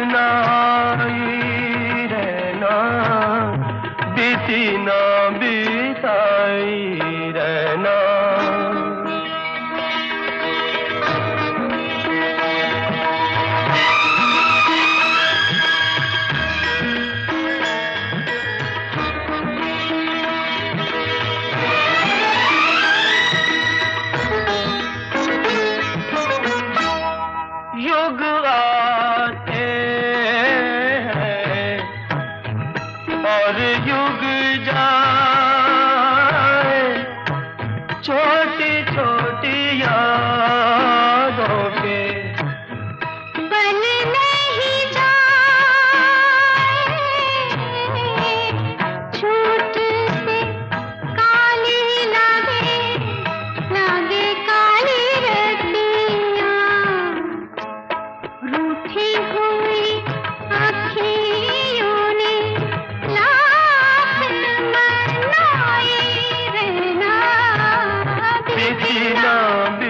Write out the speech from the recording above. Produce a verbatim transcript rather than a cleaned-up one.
ना आई रहना, बीती ना बिताई रहना। युग आते हैं और युग जाए, छोटी छोटी यादों के बन नहीं जाए, छूट से काली लगे, लगे काली रतियाँ, रूठी हुई अखियों ने लाख मनाए रहना, बीती ना